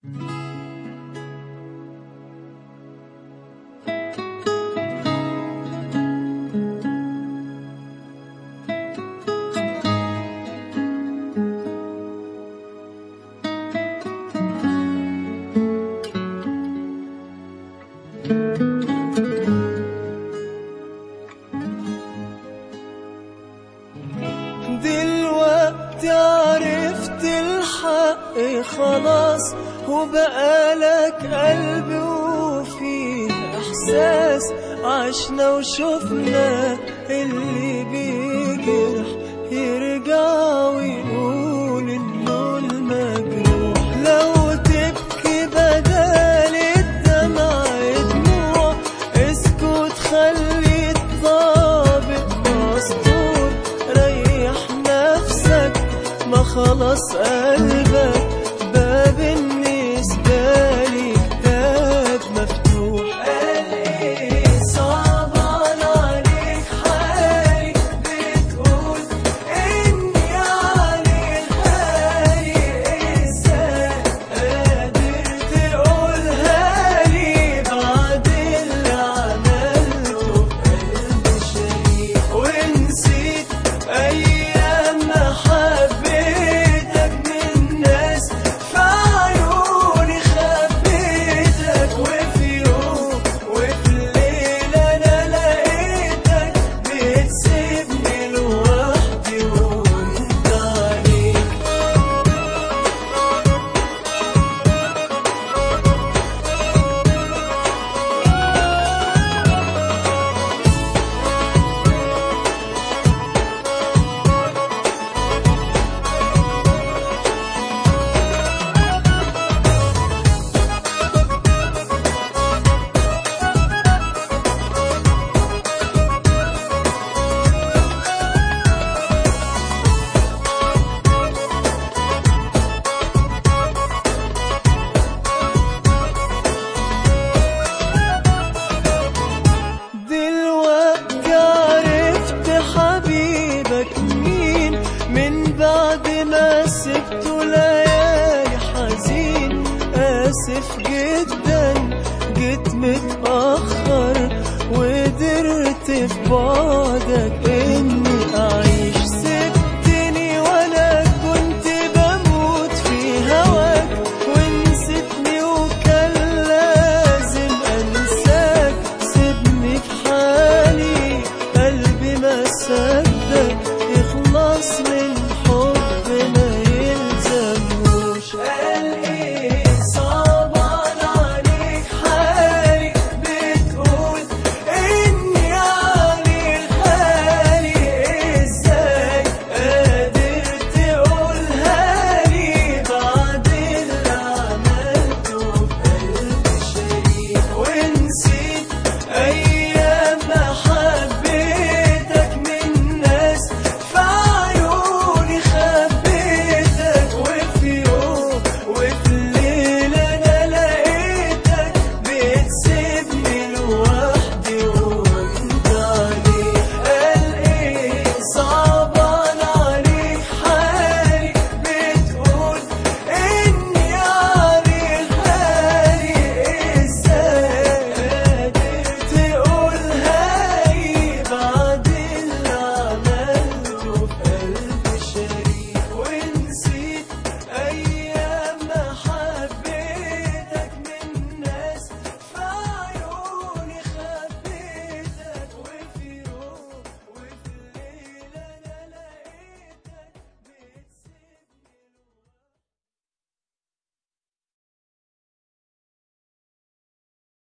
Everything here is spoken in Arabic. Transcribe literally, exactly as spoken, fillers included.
دلوقتي عرفت الحق خلاص، وبقالك قلب وفيه احساس. عشنا وشفنا اللي بيجرح يرجع ويقول انه المجروح. لو تبكي بدل الدمع دموع، اسكت خلي الطابق مسطور. ريح نفسك ما خلاص قلبك باب بالنسبة لي كتاب مفتوح. قال ايه صعبان عليك حالي، بتقول اني علي الحالي. ازاي قادر تقولها لي بعد اللي عملته بقلبي شريك؟ ونسيت ايام ما حبيتك من ناس في عيوني خبيتك. وفي يوم وفي ليلة انا لقيتك بتسيبني لوحدي وانت عليك. دلوقتي عرفت حبيبك مين، من بعد ما سبته ليالي حزين. آسف جدا جيت متأخر، وقدرت في بعدك إن